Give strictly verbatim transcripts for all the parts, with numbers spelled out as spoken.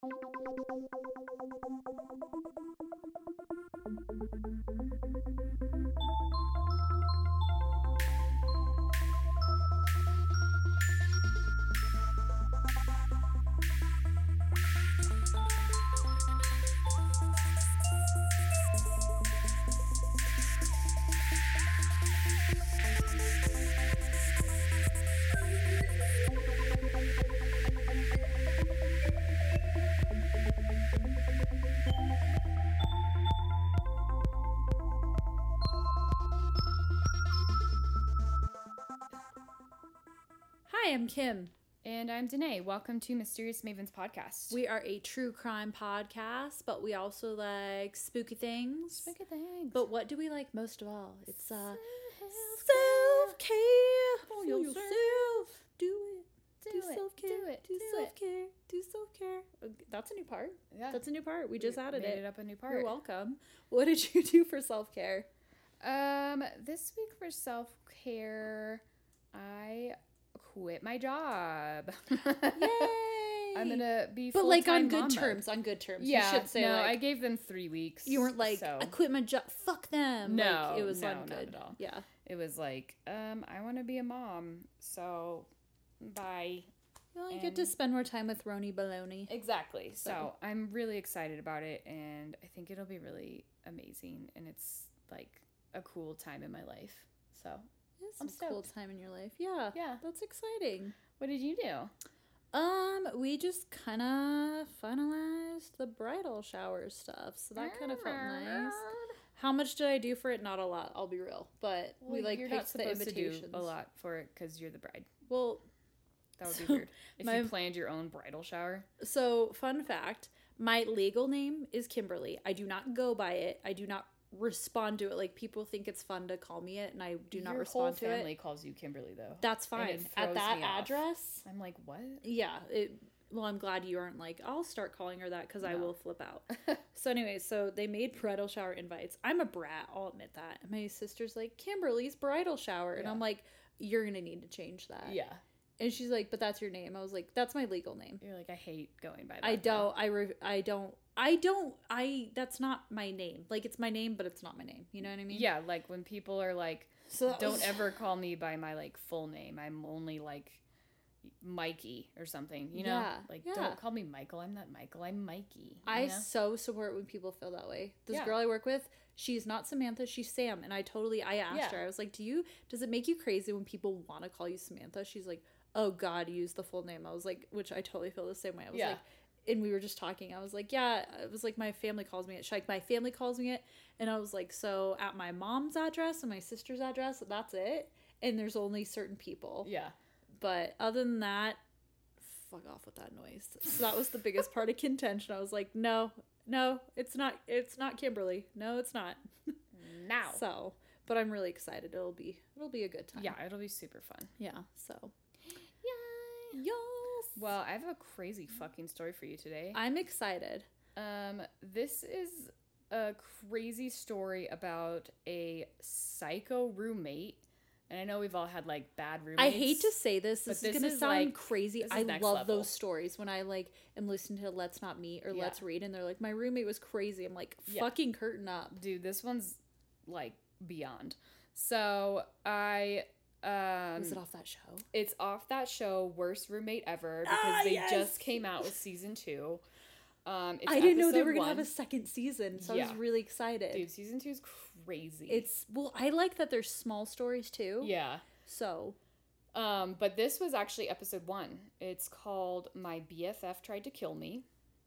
Hi, I'm Kim. And I'm Danae. Welcome to Mysterious Mavens Podcast. We are a true crime podcast, but we also like spooky things. Spooky things. But what do we like most of all? It's uh, self-care. self-care For for yourself. yourself. Do it. Do, Do, it. self-care. Do it. Do, Do self-care. Do self-care. That's a new part. it. Yeah. That's a new part. We just We added made it. it up a new part. You're welcome. What did you do for self-care? Um, this week for self-care, I quit my job. Yay! I'm gonna be But like on full-time good mama. terms. On good terms. Yeah. You should say no, like I gave them three weeks. you weren't like so I quit my job. Fuck them. No, like, it was no, on not good. at all. Yeah. It was like, um, I want to be a mom, so bye. You only get to spend more time with Roni Baloney. Exactly. So. So. I'm really excited about it, and I think it'll be really amazing, and it's like a cool time in my life. So It's I'm a cool stoked. time in your life. Yeah. Yeah. That's exciting. What did you do? Um, we just kind of finalized the bridal shower stuff, so that kind of felt nice. How much did I do for it? Not a lot, I'll be real. But we Well, like you're not picked the supposed to do invitations. a lot for it because you're the bride. Well, That would be So, weird if my- you planned your own bridal shower. so fun fact, my legal name is Kimberly. I do not go by it. I do not respond to it. Like people think it's fun to call me it, and I do not Your respond whole to family it. calls you Kimberly, though. That's And fine. it At throws that me off. address, I'm like, what? yeah, it, well, I'm glad you aren't like, I'll start calling her that because I No. will flip out. So anyway, so they made bridal shower invites. I'm a brat, I'll admit that. And my sister's like, Kimberly's bridal shower. And Yeah. I'm like, you're going to need to change that. Yeah. And she's like, but that's your name. I was like, that's my legal name. You're like, I hate going by that. I though. don't, I, re- I don't, I don't, I, that's not my name. Like, it's my name, but it's not my name. You know what I mean? Yeah, like when people are like, So that don't was- ever call me by my like full name. I'm only like Mikey or something, you know? Yeah, Like, yeah. don't call me Michael. I'm not Michael. I'm Mikey. you I know? so support when people feel that way. This Yeah. girl I work with, she's not Samantha, she's Sam. And I totally, I asked Yeah. her, I was like, do you, does it make you crazy when people want to call you Samantha? She's like, oh God, use the full name. I was like, which I totally feel the same way. I was Yeah. like, and we were just talking. I was like, yeah, it was like my family calls me it. She's like, my family calls me it. And I was like, so at my mom's address and my sister's address, that's it. And there's only certain people. Yeah. But other than that, fuck off with that noise. So that was the biggest part of contention. I was like, no, no, it's not, it's not Kimberly. No, it's not. Now. So, but I'm really excited. It'll be, it'll be a good time. Yeah, it'll be super fun. Yeah. So, Yay. yes. Well, I have a crazy fucking story for you today. I'm excited. Um, this is a crazy story about a psycho roommate. And I know we've all had like bad roommates. I hate to say this. This but is this gonna is, sound like- crazy. this is I next love level. those stories when I like am listening to Let's Not Meet or Yeah. Let's Read, and they're like, my roommate was crazy. I'm like, Yeah. fucking curtain up. Dude, this one's like beyond. So I um Was it off that show? it's off that show Worst Roommate Ever because Ah, they yes! just came out with season two. Um it's I didn't know they episode were gonna one. have a second season, so I Yeah. was really excited. Dude, season two is crazy. It's well, I like that there's small stories too. yeah. So Um, but this was actually episode one. It's called My B F F Tried to Kill Me.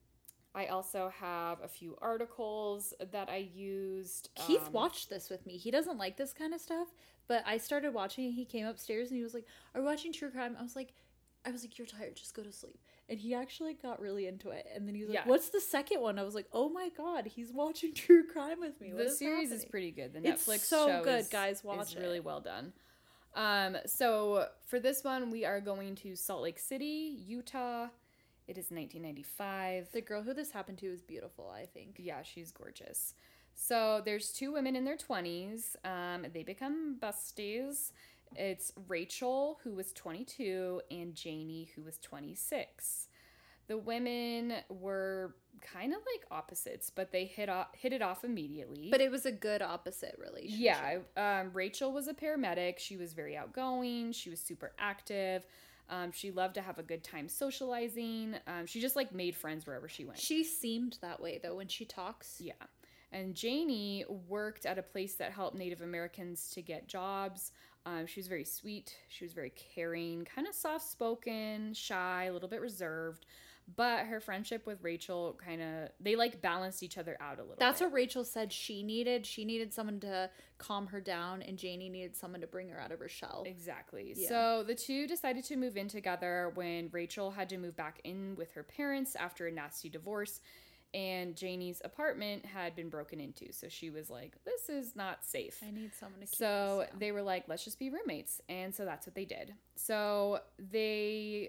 I also have a few articles that I used. Keith um, watched this with me. He doesn't like this kind of stuff, but I started watching it. He came upstairs and he was like, "Are we watching true crime?" I was like, "I was like, you're tired. Just go to sleep." And he actually got really into it. And then he was like, Yeah. "What's the second one?" I was like, "Oh my god, he's watching true crime with me." What The is series is happening? pretty good. The It's Netflix so show good, is, guys. Watch is it. really well done. Um, so for this one, we are going to Salt Lake City, Utah. It is nineteen ninety-five. The girl who this happened to is beautiful, I think. Yeah, she's gorgeous. So there's two women in their twenties. Um, they become besties. It's Rachel, who was twenty-two, and Janie, who was twenty-six. The women were kind of like opposites, but they hit off, hit it off immediately. But it was a good opposite relationship. Yeah. Um, Rachel was a paramedic. She was very outgoing. She was super active. Um, she loved to have a good time socializing. Um, she just like made friends wherever she went. She seemed that way though when she talks. Yeah. And Janie worked at a place that helped Native Americans to get jobs. Um, she was very sweet. She was very caring, kind of soft-spoken, shy, a little bit reserved. But her friendship with Rachel kind of, they like balanced each other out a little That's bit. what Rachel said she needed. She needed someone to calm her down, and Janie needed someone to bring her out of her shell. Exactly. Yeah. So the two decided to move in together when Rachel had to move back in with her parents after a nasty divorce. And Janie's apartment had been broken into. So she was like, this is not safe. I need someone to keep So this down. they were like, let's just be roommates. And so that's what they did. So they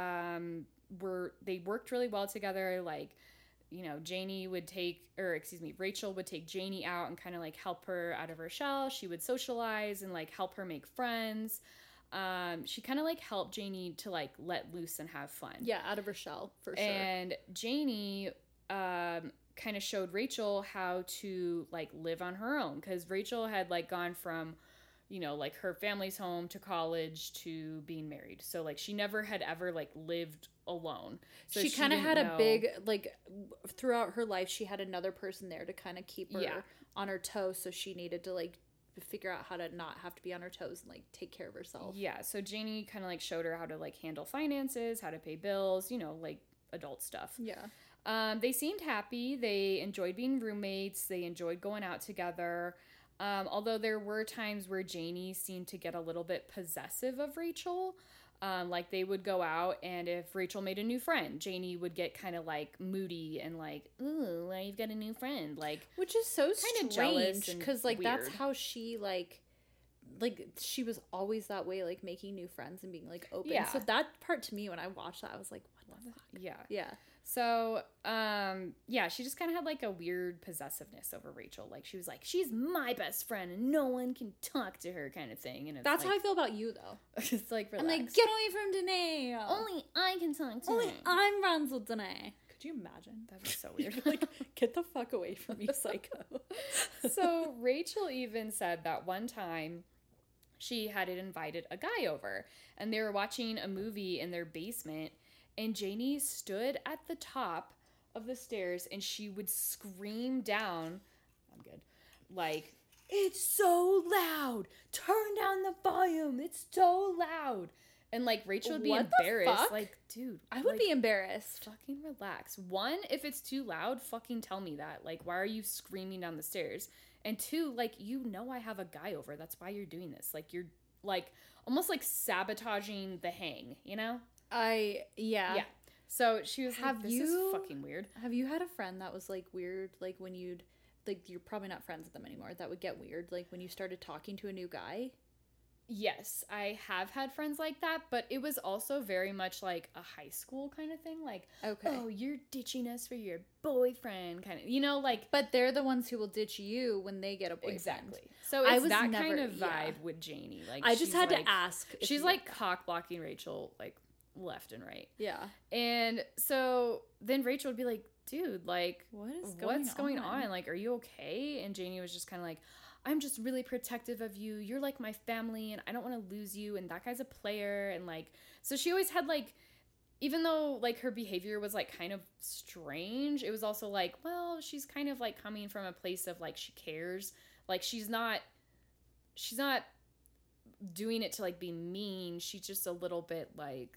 um, were, they worked really well together. Like, you know, Janie would take, or excuse me, Rachel would take Janie out and kind of like help her out of her shell. She would socialize and like help her make friends. Um, she kind of like helped Janie to like let loose and have fun. Yeah, out of her shell, for sure. And Janie um kind of showed Rachel how to like live on her own, because Rachel had like gone from, you know, like her family's home to college to being married. So like she never had ever like lived alone. So she, she kind of didn't had know- a big, like, throughout her life, she had another person there to kind of keep her Yeah. on her toes. So she needed to, like, figure out how to not have to be on her toes and, like, take care of herself. Yeah. So Janie kind of like showed her how to like handle finances, how to pay bills, you know, like adult stuff. Yeah. Um, they seemed happy. They enjoyed being roommates. They enjoyed going out together. Um, although there were times where Janie seemed to get a little bit possessive of Rachel. Um, like they would go out, and if Rachel made a new friend, Janie would get kind of like moody and like, ooh, well, you've got a new friend. Like, Which is so Kinda jealous strange and because, like, that's weird. how she, like, like, she was always that way, like, making new friends and being, like, open. Yeah. So that part to me, when I watched that, I was like, what the fuck? yeah. Yeah. So, um, yeah, she just kind of had like a weird possessiveness over Rachel. Like she was like, she's my best friend and no one can talk to her kind of thing. And it's That's like, how I feel about you, though. it's like, relax. I'm like, get away from Danae. Only I can talk to Only her. I'm friends with Danae. Could you imagine? That was so weird. Like, get the fuck away from me, psycho. So Rachel even said that one time she had invited a guy over and they were watching a movie in their basement, and Janie stood at the top of the stairs and she would scream down, I'm good, like, it's so loud, turn down the volume, it's so loud. And like Rachel would be What the embarrassed. fuck? Like, dude, I would like, be embarrassed. fucking relax. One, if it's too loud, fucking tell me that. Like, why are you screaming down the stairs? And two, like, you know I have a guy over. That's why you're doing this. Like, you're like almost like sabotaging the hang, you know? I, yeah. Yeah. So she was Have like, this you- is fucking weird. Have you had a friend that was, like, weird, like, when you'd, like, you're probably not friends with them anymore, that would get weird, like, when you started talking to a new guy? Yes, I have had friends like that, but it was also very much like a high school kind of thing. Like, Okay. oh, you're ditching us for your boyfriend kind of, you know, like. But they're the ones who will ditch you when they get a boyfriend. Exactly. So I it's was that never- kind of vibe yeah. with Janie. Like, I just she's had like- to ask. if She's you- like cock blocking Rachel, like left and right. Yeah. And so then Rachel would be like, dude, like, What is going what's going on? on? Like, are you okay? And Janie was just kind of like, I'm just really protective of you. You're like my family and I don't want to lose you. And that guy's a player. And like, so she always had like, even though like her behavior was like kind of strange, it was also like, well, she's kind of like coming from a place of like, she cares. Like, she's not, she's not doing it to like be mean. She's just a little bit like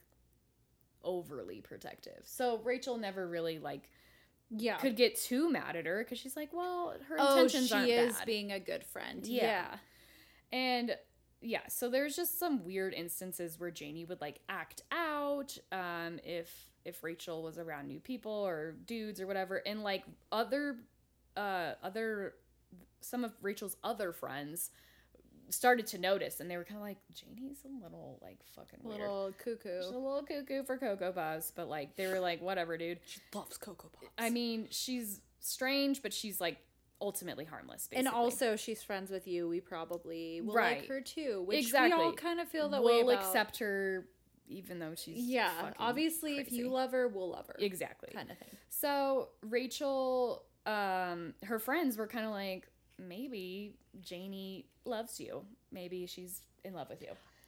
overly protective. So Rachel never really like Yeah. could get too mad at her because she's like, well, her oh, intentions she aren't is bad. being a good friend. Yeah. Yeah. And yeah, so there's just some weird instances where Janie would like act out um if if Rachel was around new people or dudes or whatever, and like other uh other some of Rachel's other friends started to notice, and they were kind of like, Janie's a little like fucking A weird. little cuckoo. She's a little cuckoo for Cocoa Puffs, but like they were like, whatever, dude. She loves Cocoa Pops. I mean, she's strange, but she's like ultimately harmless, basically. and also she's friends with you. We probably will Right. like her too, which Exactly. we all kind of feel that we'll way about. accept her even though she's yeah. fucking Obviously, if crazy. you love her, we'll love her. Exactly. Kind of thing. So Rachel, um, her friends were kind of like, maybe Janie loves you. Maybe she's in love with you.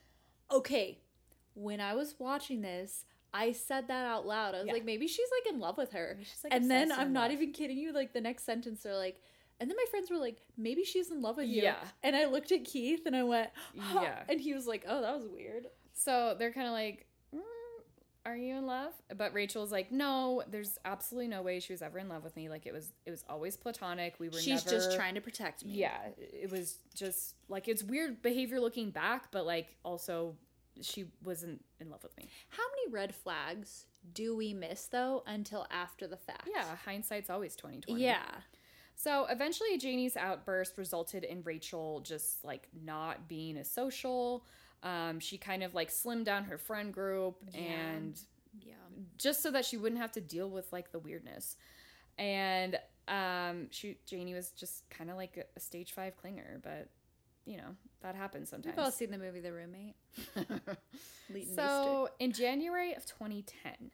Okay. When I was watching this, I said that out loud. I was Yeah. like, maybe she's like in love with her. Maybe she's, like, And then obsessed I'm in not love. even kidding you. Like the next sentence, they're like, and then my friends were like, maybe she's in love with you. Yeah. And I looked at Keith and I went, huh. Yeah. And he was like, oh, that was weird. So they're kind of like, mm, are you in love? But Rachel's like, no, there's absolutely no way she was ever in love with me. Like it was, it was always platonic. We were She's never... just trying to protect me. Yeah. It was just like, it's weird behavior looking back, but like also she wasn't in love with me. How many red flags do we miss though until after the fact? Yeah. Hindsight's always twenty twenty. Yeah. So eventually Janie's outburst resulted in Rachel just like not being as social. Um, she kind of like slimmed down her friend group Yeah. and Yeah. just so that she wouldn't have to deal with like the weirdness. And um, she Janie was just kind of like a, a stage five clinger, but you know, that happens sometimes. We've all seen the movie The Roommate. Leighton So in January of twenty ten,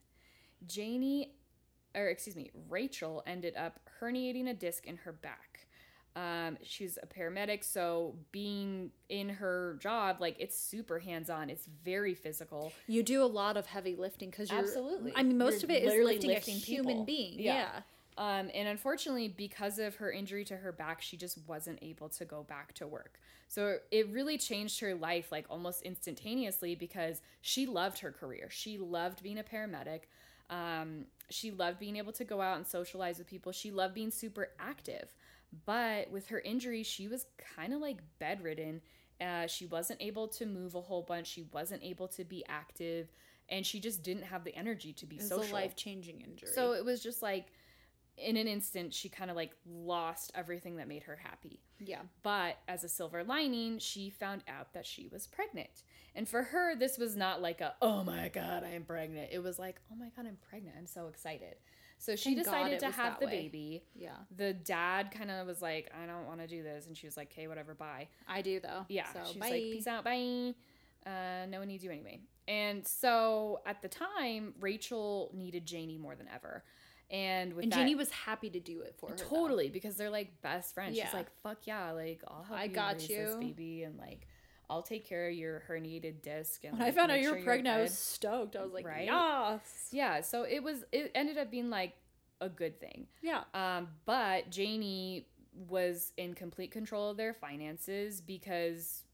Janie, or excuse me, Rachel ended up herniating a disc in her back. Um, she's a paramedic, so being in her job, like it's super hands-on. It's very physical. You do a lot of heavy lifting because you're Absolutely. I mean, most You're of it is literally lifting, lifting a human people. being. Yeah. Yeah. Um, and unfortunately, because of her injury to her back, she just wasn't able to go back to work. So it really changed her life like almost instantaneously because she loved her career. She loved being a paramedic. Um, she loved being able to go out and socialize with people. She loved being super active. But with her injury, she was kind of like bedridden. Uh, she wasn't able to move a whole bunch. She wasn't able to be active. And she just didn't have the energy to be It was social. a life-changing injury. So it was just like, in an instant, she kind of like lost everything that made her happy. yeah. But as a silver lining, she found out that she was pregnant. And for her, this was not like a, oh my God, I am pregnant. It was like, oh my God, I'm pregnant. I'm so excited. So she Thank God decided it to was have that the way. baby. Yeah. The dad kind of was like, I don't want to do this. And she was like, okay, whatever, bye. I do though. Yeah. So She bye. was like, peace out, bye. Uh, no one needs you anyway. And so at the time, Rachel needed Janie more than ever. And with And that, Janie was happy to do it for her. totally, because they're like best friends. Yeah. She's like, fuck yeah, like I'll help I you got raise you. this baby, and like I'll take care of your herniated disc. And When I like, found out make you sure were you're pregnant, I was good." stoked. I was like, Right? yes. Yeah, so it was. It ended up being like a good thing. Yeah. Um, but Janie was in complete control of their finances because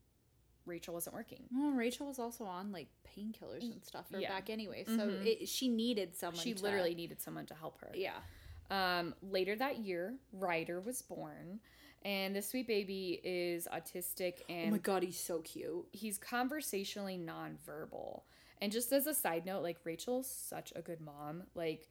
Rachel wasn't working. Well, Rachel was also on like painkillers and stuff for her Yeah. back anyway, so Mhm. it, she needed someone. She to, literally needed someone to help her. Yeah. Um, later that year, Ryder was born, and this sweet baby is autistic and Oh my God, he's so cute. he's conversationally nonverbal. And just as a side note, like Rachel's such a good mom. Like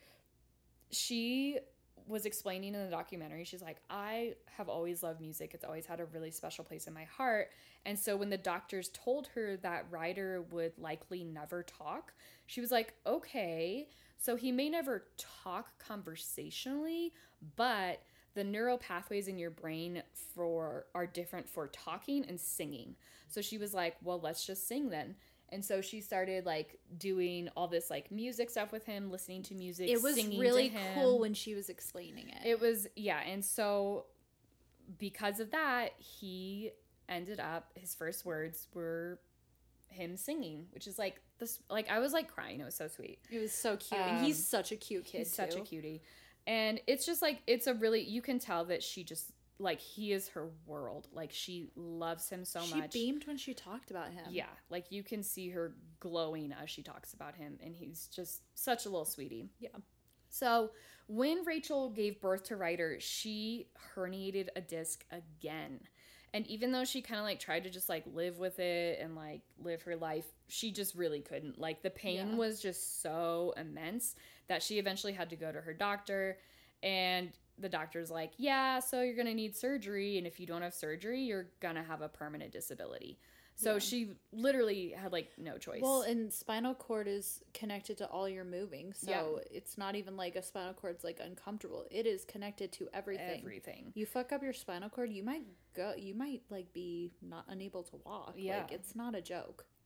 she was explaining in the documentary, she's like, I have always loved music. It's always had a really special place in my heart. And so when the doctors told her that Ryder would likely never talk, she was like, okay, so he may never talk conversationally, but the neural pathways in your brain for are different for talking and singing. So she was like, well, let's just sing then. And so she started like doing all this like music stuff with him, listening to music. It was singing really to him. cool when she was explaining it. It was, yeah. And so because of that, he ended up, his first words were him singing, which is like this, like I was like crying. It was so sweet. It was so cute, Um, and he's such a cute kid. He's such too. a cutie. And it's just like, it's a really, you can tell that she just, like, he is her world. Like, she loves him so she much. She beamed when she talked about him. Yeah. Like, you can see her glowing as she talks about him. And he's just such a little sweetie. Yeah. So, when Rachel gave birth to Ryder, she herniated a disc again. And even though she kind of, like, tried to just, like, live with it and, like, live her life, she just really couldn't. Like, the pain Yeah. was just so immense that she eventually had to go to her doctor. And the doctor's like, yeah, so you're going to need surgery. And if you don't have surgery, you're going to have a permanent disability. So Yeah. she literally had, like, no choice. Well, and spinal cord is connected to all your moving. So Yeah. it's not even like a spinal cord's like uncomfortable. It is connected to everything. Everything. You fuck up your spinal cord, you might go you might like be not unable to walk. Yeah. Like it's not a joke.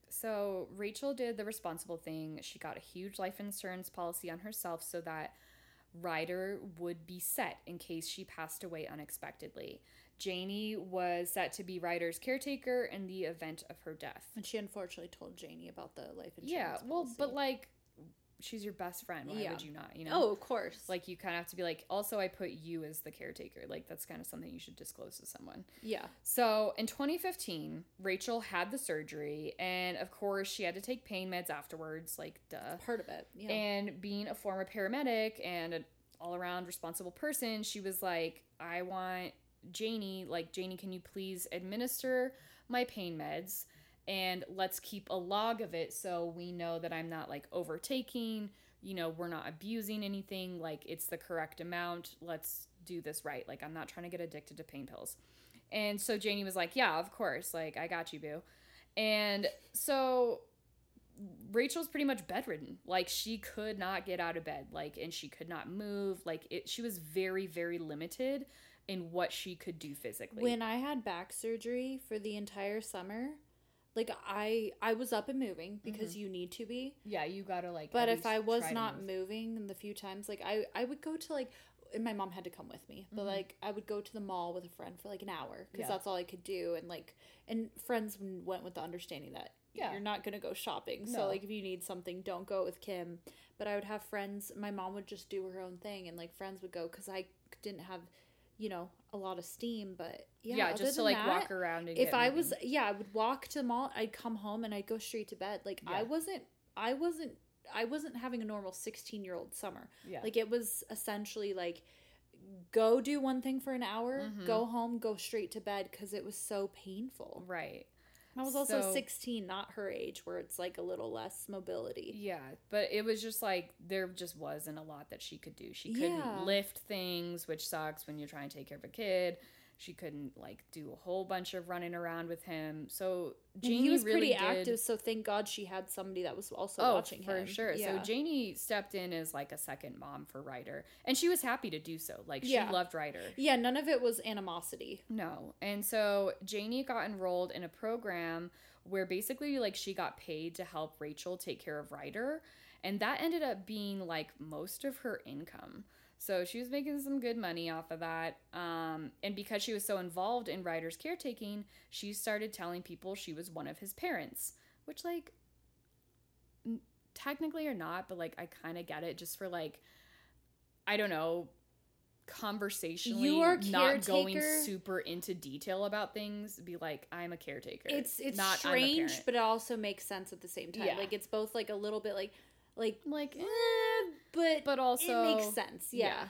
So Rachel did the responsible thing. She got a huge life insurance policy on herself so that Ryder would be set in case she passed away unexpectedly. Janie was set to be Ryder's caretaker in the event of her death. And she unfortunately told Janie about the life insurance Yeah, well, policy. but like, she's your best friend. Why Yeah. would you not, you know? Oh, of course. Like, you kind of have to be like, also, I put you as the caretaker. Like, that's kind of something you should disclose to someone. Yeah. So, in twenty fifteen, Rachel had the surgery, and of course, she had to take pain meds afterwards, like, duh. Part of it. Yeah. And being a former paramedic and an all-around responsible person, she was like, I want Janie, like, Janie, can you please administer my pain meds? And let's keep a log of it so we know that I'm not, like, overtaking, you know, we're not abusing anything, like, it's the correct amount, let's do this right. Like, I'm not trying to get addicted to pain pills. And so Janie was like, yeah, of course, like, I got you, boo. And so Rachel's pretty much bedridden. Like, she could not get out of bed, like, and she could not move. Like, it, she was very, very limited in what she could do physically. When I had back surgery for the entire summer, like I I was up and moving because Mm-hmm. you need to be. Yeah, you gotta like. But at if I least was try to not move. moving in the few times, like I I would go to like, and my mom had to come with me, but Mhm. like I would go to the mall with a friend for like an hour because Yeah. that's all I could do, and like and friends went with the understanding that Yeah. you're not gonna go shopping, so No. like if you need something, don't go with Kim. But I would have friends. My mom would just do her own thing, and like friends would go because I didn't have, you know, a lot of steam. But yeah, yeah, other just to than like that, walk around and if get I moving. was, yeah, I would walk to the mall, I'd come home and I'd go straight to bed. Like I Yeah. wasn't I wasn't I wasn't having a normal sixteen year old summer. yeah, Like it was essentially like go do one thing for an hour, Mhm. go home, go straight to bed because it was so painful. right. I was also So- sixteen, not her age, where it's like a little less mobility. Yeah, but it was just like there just wasn't a lot that she could do. She couldn't Yeah. lift things, which sucks when you're trying to take care of a kid. She couldn't like do a whole bunch of running around with him. So And Janie he was really pretty did, active, so thank God she had somebody that was also oh, watching for him. sure. Yeah. So Janie stepped in as like a second mom for Ryder, and she was happy to do so. Like she Yeah. loved Ryder. yeah, none of it was animosity. No. And so Janie got enrolled in a program where basically like she got paid to help Rachel take care of Ryder, and that ended up being like most of her income. So she was making some good money off of that. Um, and because she was so involved in Ryder's caretaking, she started telling people she was one of his parents, which like n- technically or not, but like I kind of get it just for like, I don't know, conversationally You are not going caretaker. super into detail about things, be like, I'm a caretaker. It's it's not I'm a strange, parent. but it also makes sense at the same time. Yeah. Like it's both like a little bit like like like eh, but but also it makes sense. Yeah.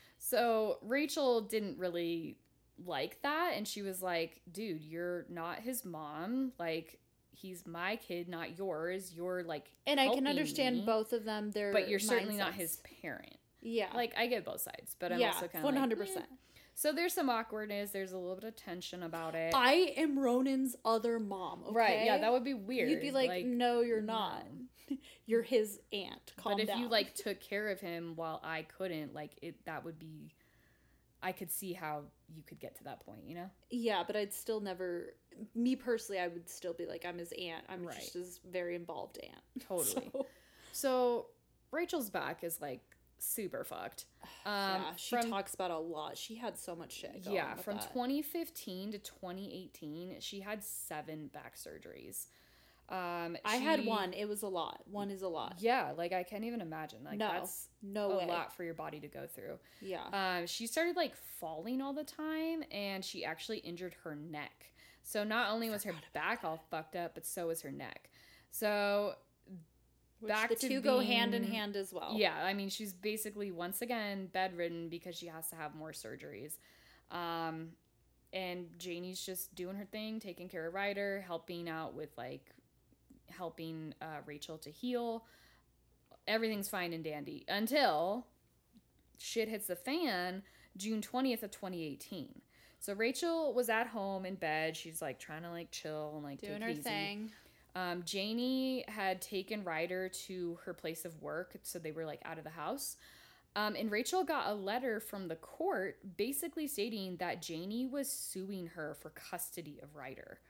So Rachel didn't really like that, and she was like, dude, you're not his mom. Like, he's my kid, not yours. You're like And I can helping understand me, both of them. Their but you're certainly not mindsets. his parent. Yeah. Like, I get both sides, but I'm yeah, also kind of one like, hundred eh. percent. So there's some awkwardness. There's a little bit of tension about it. I am Ronan's other mom. Okay? Right, yeah, that would be weird. You'd be like, no, you're not. You're his aunt. Calm but if down. you like took care of him while I couldn't, like it, that would be. I could see how you could get to that point, you know? yeah, but I'd still never. Me personally, I would still be like, I'm his aunt. I'm Right. just his very involved aunt. Totally. So, So Rachel's back is like super fucked. Um, yeah, she from, talks about a lot. She had so much shit. Going yeah, with from that. twenty fifteen to twenty eighteen, she had seven back surgeries. Um, I had she- one. It was a lot. One is a lot. Yeah, like I can't even imagine. Like no, that's no a way. lot for your body to go through. Yeah. Um, she started like falling all the time, and she actually injured her neck. So not only was her back all fucked up, but so was her neck. So Which back the to two go hand in being- hand as well. yeah, I mean, she's basically once again bedridden because she has to have more surgeries. Um, and Janie's just doing her thing, taking care of Ryder, helping out with like helping uh, Rachel to heal. Everything's fine and dandy until shit hits the fan June twentieth of twenty eighteen. So Rachel was at home in bed. She's like trying to like chill and like Doing take her it easy. thing. Um, Janie had taken Ryder to her place of work, so they were like out of the house. Um, and Rachel got a letter from the court basically stating that Janie was suing her for custody of Ryder.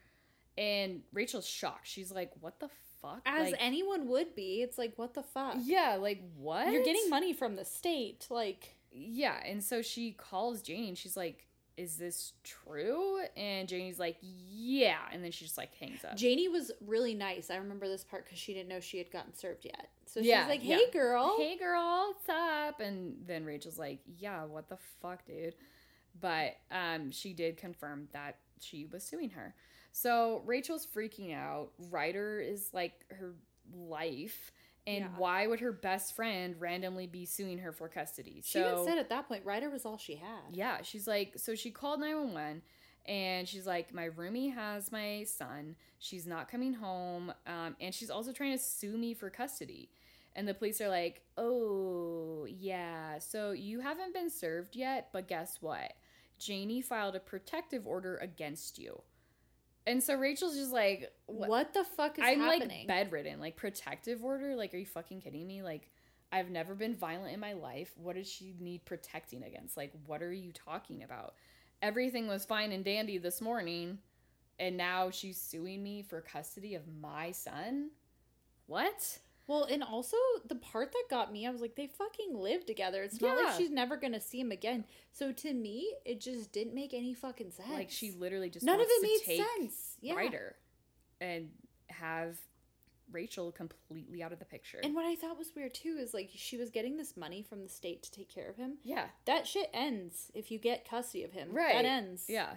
And Rachel's shocked. She's like, what the fuck? As like, anyone would be. It's like, what the fuck? yeah, like, what? You're getting money from the state. Like, yeah. And so she calls Janie and she's like, is this true? And Janie's like, yeah. And then she just like hangs up. Janie was really nice. I remember this part because she didn't know she had gotten served yet. So Yeah, she's like, yeah. hey, girl. Hey, girl, what's up? And then Rachel's like, yeah, what the fuck, dude? But um, she did confirm that she was suing her. So Rachel's freaking out. Ryder is like her life. And Yeah. why would her best friend randomly be suing her for custody? She so, even said at that point, Ryder was all she had. yeah, she's like, so she called nine one one and she's like, my roomie has my son. She's not coming home. Um, and she's also trying to sue me for custody. And the police are like, oh, yeah, so you haven't been served yet, but guess what? Janie filed a protective order against you. And so Rachel's just like, What, what the fuck is I'm happening? like bedridden. Like, protective order? Like, are you fucking kidding me? Like, I've never been violent in my life. What does she need protecting against? Like, what are you talking about? Everything was fine and dandy this morning, and now she's suing me for custody of my son? What? Well, and also the part that got me, I was like, they fucking live together. It's not Yeah. like she's never gonna see him again. So to me, it just didn't make any fucking sense. Like, she literally just none of wants it made to take sense. Yeah. Ryder and have Rachel completely out of the picture. And what I thought was weird too is like she was getting this money from the state to take care of him. yeah. That shit ends if you get custody of him. Right. That ends. Yeah.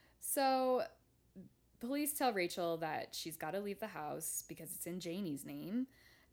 So police tell Rachel that she's got to leave the house because it's in Janie's name,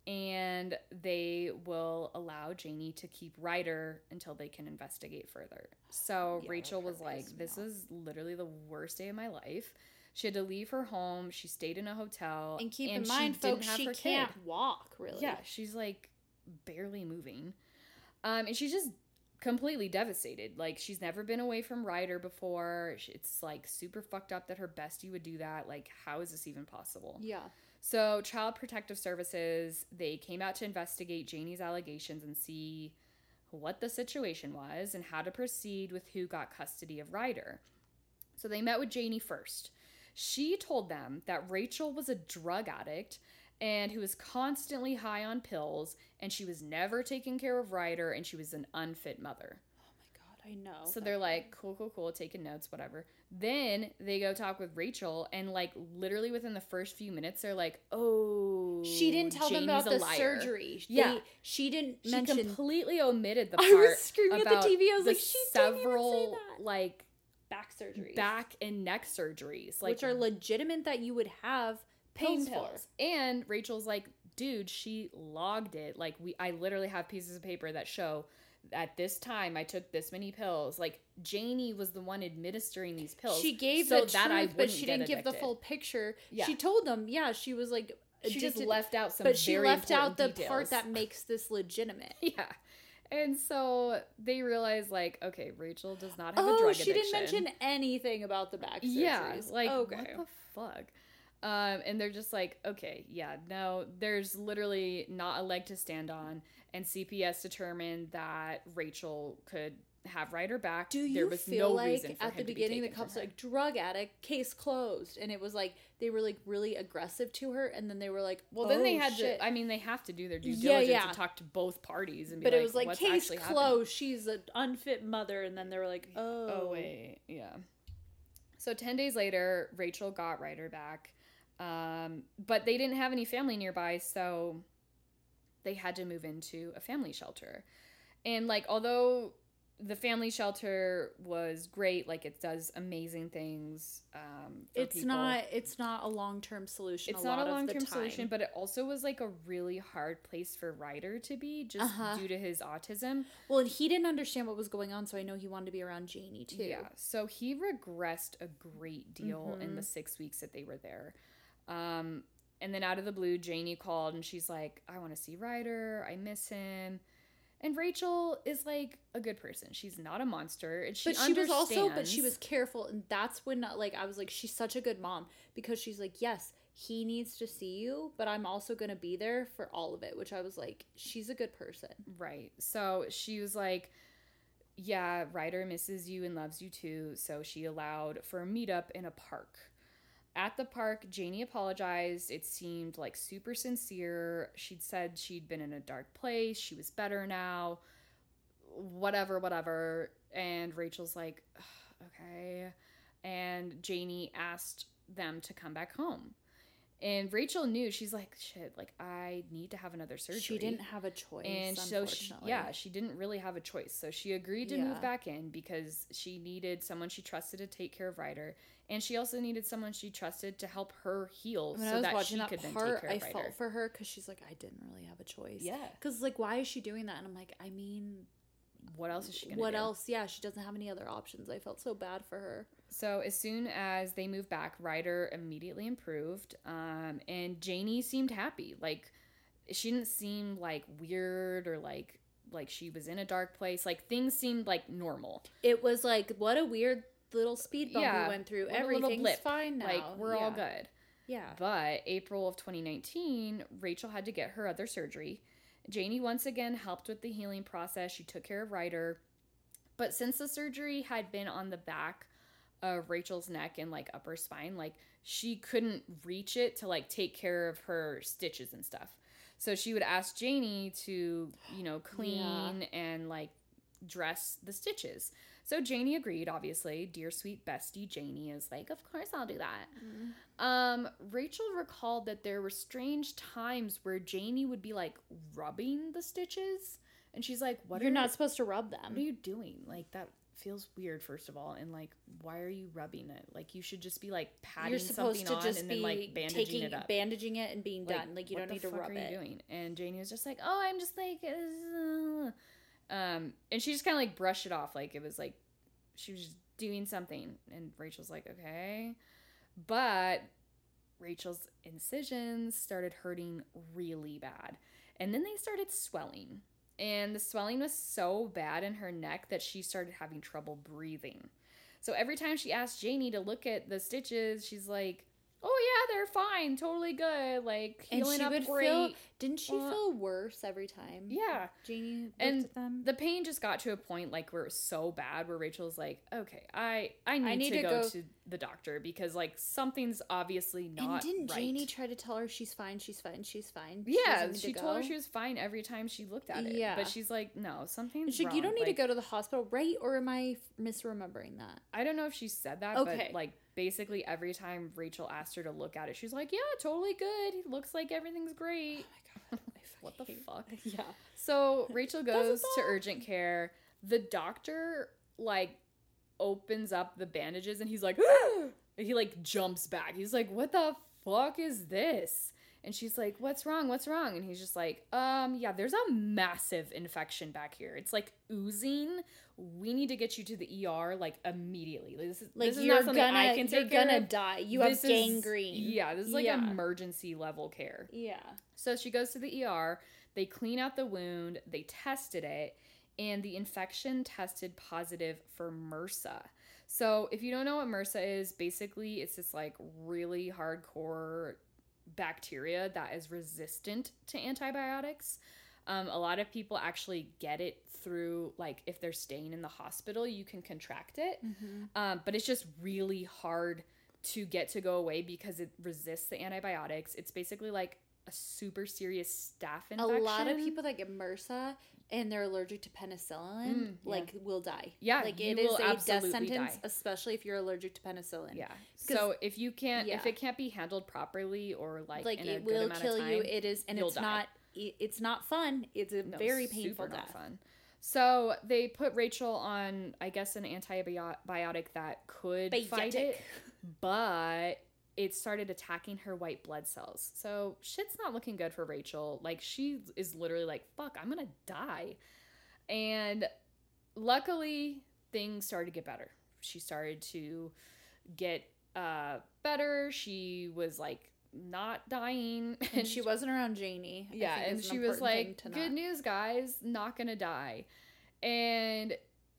and they will allow Janie to keep Ryder until they can investigate further. So Yeah, Rachel that part was like, pissed me this off. is literally the worst day of my life. She had to leave her home. She stayed in a hotel. And keep and in mind, she didn't folks, have she her can't kid. walk really. Yeah, she's like barely moving. Um, and she's just completely devastated. Like, she's never been away from Ryder before. She- It's like super fucked up that her bestie would do that. Like, how is this even possible? Yeah. So, Child Protective Services, they came out to investigate Janie's allegations and see what the situation was and how to proceed with who got custody of Ryder. So, they met with Janie first. She told them that Rachel was a drug addict and who was constantly high on pills, and she was never taking care of Ryder, and she was an unfit mother. Oh my god, I know. So that they're part. like, cool, cool, cool, taking notes, whatever. Then they go talk with Rachel, and like literally within the first few minutes, they're like, oh, She didn't tell them Jamie's about a the liar. surgery. Yeah. They, she didn't She mention. completely omitted the I part was screaming at about the T V. I was the like, she didn't even say several that. like Back surgeries. back and neck surgeries, like which are legitimate that you would have pain pills, pills. And Rachel's like, dude, she logged it. Like, we, I literally have pieces of paper that show at this time I took this many pills. Like, Janie was the one administering these for. pills. She gave so the that truth, I but wouldn't she get didn't give the addicted. full picture. Yeah. She told them, yeah, she was like, She just addicted- left out some but she very left out the important part details. that makes this legitimate. Yeah. And so they realize, like, okay, Rachel does not have a Oh, drug she addiction. didn't mention anything about the back surgeries. Yeah, like, okay. what the fuck? Um, and they're just like, okay, yeah, no, there's literally not a leg to stand on. And C P S determined that Rachel could have Ryder back. Do you there was feel no like reason for at him the to be beginning the taken from cops her. like drug addict, case closed, and it was like they were like really aggressive to her, and then they were like, Well, then they "Oh, had shit." to. I mean, they have to do their due Yeah, diligence yeah. to talk to both parties and be But like, it was like what's case actually happening? closed. She's an unfit mother, and then they were like, "Oh, Oh wait, yeah. So ten days later, Rachel got Ryder back, um, but they didn't have any family nearby, so they had to move into a family shelter. And like, although the family shelter was great, like it does amazing things. Um, for It's people. not. It's not a long term solution. It's a not lot a of long the term time. solution, but it also was like a really hard place for Ryder to be, just Uh-huh. due to his autism. Well, and he didn't understand what was going on, so I know he wanted to be around Janie too. Yeah. So he regressed a great deal in the Mhm. six weeks that they were there. Um, and then out of the blue, Janie called and she's like, I want to see Ryder. I miss him. And Rachel is like a good person. She's not a monster. And she But she was also, but understands- she was careful, and that's when like I was like, she's such a good mom because she's like, yes, he needs to see you, but I'm also gonna be there for all of it. Which I was like, she's a good person. Right. So she was like, yeah, Ryder misses you and loves you too. So she allowed for a meetup in a park. At the park, Janie apologized. It seemed like super sincere. She'd said she'd been in a dark place. She was better now. Whatever, whatever. And Rachel's like, okay. And Janie asked them to come back home. And Rachel knew, she's like, shit, like, I need to have another surgery. She didn't have a choice, and so she, yeah, she didn't really have a choice. So she agreed to Yeah. move back in because she needed someone she trusted to take care of Ryder. And she also needed someone she trusted to help her heal When so I was that watching she that could then part, take care I of Ryder. felt for her because she's like, I didn't really have a choice. Yeah. Because, like, why is she doing that? And I'm like, I mean, What else is she going to do? what else? Yeah, she doesn't have any other options. I felt so bad for her. So as soon as they moved back, Ryder immediately improved. Um, and Janie seemed happy. Like, she didn't seem, like, weird or, like, like she was in a dark place. Like, things seemed, like, normal. It was like, what a weird little speed bump Yeah, we went through. what a little Everything's blip. fine now. Like, we're all Yeah. good. Yeah. But April of twenty nineteen, Rachel had to get her other surgery. Janie once again helped with the healing process. She took care of Ryder. But since the surgery had been on the back of Rachel's neck and like upper spine, like she couldn't reach it to like take care of her stitches and stuff. So she would ask Janie to, you know, clean Yeah. and like dress the stitches. So Janie agreed, obviously. Dear sweet bestie Janie is like, of course I'll do that. Mm. Um, Rachel recalled that there were strange times where Janie would be like rubbing the stitches, and she's like, "What? You're are, not supposed to rub them. What are you doing? Like that feels weird, first of all, and like, why are you rubbing it? Like you should just be like patting You're supposed something to on just and be then like bandaging taking, it up, bandaging it and being Like, done. Like you what don't the need to fuck rub are it. you doing?" And Janie was just like, "Oh, I'm just like," uh, um, and she just kind of like brushed it off, like it was like she was just doing something, and Rachel's like, "Okay," but Rachel's incisions started hurting really bad. And then they started swelling. And the swelling was so bad in her neck that she started having trouble breathing. So every time she asked Janie to look at the stitches, she's like, "Oh yeah, they're fine, totally good, like And healing she up would great." feel. Didn't she Uh, feel worse every time? Yeah. Janie looked And at them. The pain just got to a point like where it was so bad where Rachel's like, "Okay, I I need, need to, to go, go- to the doctor because like something's obviously And not didn't right." Janie try to tell her she's fine, she's fine, she's fine? She Yeah, doesn't need she to told her go? she was fine every time she looked at it. Yeah. But she's like, "No, something's And she's like, wrong." you don't need Like, to go to the hospital, right? Or am I f- misremembering that? I don't know if she said that, Okay. but like basically every time Rachel asked her to look at it, she's like, "Yeah, totally good. It looks like everything's great." Oh my god. I What the fucking- fuck? Yeah. So Rachel That's a goes to thought. urgent care. The doctor like opens up the bandages and he's like, and he like jumps back. He's like, "What the fuck is this?" And she's like, "What's wrong? What's wrong?" And he's just like, um, yeah, there's a massive infection back here. It's like oozing. We need to get you to the E R like immediately. Like, this is, Like this is you're not something gonna, I can you're take care gonna of. die. You This have is- gangrene. Yeah, this is like Yeah. emergency level care. Yeah. So she goes to the E R, they clean out the wound, they tested it, and the infection tested positive for MRSA. So if you don't know what MRSA is, basically it's this like really hardcore bacteria that is resistant to antibiotics. Um, a lot of people actually get it through, like, if they're staying in the hospital, you can contract it. Mm-hmm. Um, but it's just really hard to get to go away because it resists the antibiotics. It's basically like a super serious staph infection. A lot of people that get MRSA and they're allergic to penicillin, Mm, yeah. like, will die. Yeah, like you it is will a death absolutely sentence, die. especially if you're allergic to penicillin. Yeah. So if you can't, yeah. if it can't be handled properly or like, like in a it good will amount kill of time, you. It is, and you'll it's die. not. it- It's not fun. It's a No, very super painful not death. fun. So they put Rachel on, I guess, an antibiotic that could fight Biotic. it, but it started attacking her white blood cells. So shit's not looking good for Rachel. Like, she is literally like, "Fuck, I'm gonna die." And luckily, things started to get better. She started to get uh, better. She was like not dying, And she wasn't around Janie. I yeah, think and is an she was important thing like, to "Good not- news, guys, not gonna die." And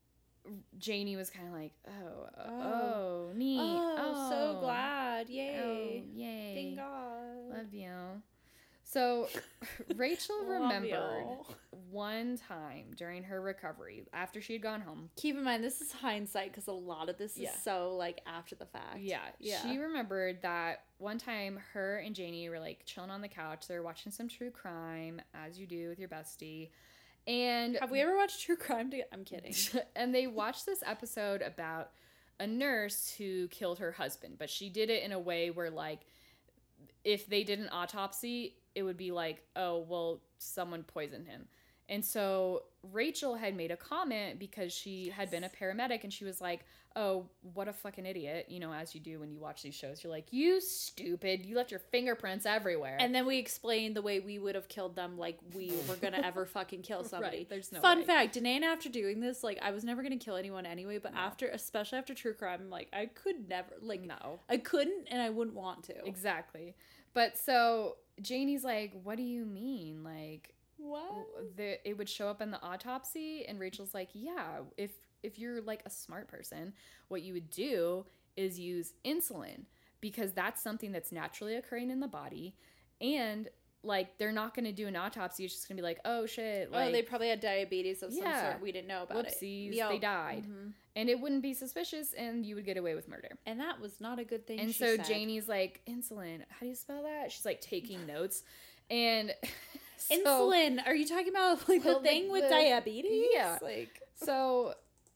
Janie was kind of like, "Oh, uh, Oh. oh, neat, Oh, so oh, glad! oh, Yay! yay, Thank God. love you." So Rachel Love remembered y'all. one time during her recovery, after she had gone home. Keep in mind, this is hindsight because a lot of this is Yeah. so like after the fact. Yeah, Yeah. she remembered that one time her and Janie were like chilling on the couch. They were watching some true crime, as you do with your bestie. And Have we ever watched true crime together? I'm kidding. and they watched this episode about a nurse who killed her husband, but she did it in a way where, like, if they did an autopsy, it would be like, oh, well, someone poisoned him. And so Rachel had made a comment because she Yes. had been a paramedic, and she was like, oh, what a fucking idiot. You know, as you do when you watch these shows, you're like, you stupid. You left your fingerprints everywhere. And then we explained the way we would have killed them, like we were gonna ever fucking kill somebody. Right, there's no Fun way. fact: Danae, after doing this, like I was never gonna kill anyone anyway. But No. after, especially after true crime, like I could never, like no. I couldn't, and I wouldn't want to. Exactly. But so Janie's like, what do you mean? Like, What? the, it would show up in the autopsy, and Rachel's like, yeah, if if you're like a smart person, what you would do is use insulin, because that's something that's naturally occurring in the body, and like they're not going to do an autopsy. It's just going to be like, oh shit, like, Oh, they probably had diabetes of some Yeah. sort. We didn't know about whoopsies, it. Yo. they died, Mhm. and it wouldn't be suspicious, and you would get away with murder. And that was not a good thing. And she so said. Janie's like, insulin, how do you spell that? She's like taking notes, and so, Insulin. Are you talking about like Well, the thing the- with the- diabetes? yeah. Like, So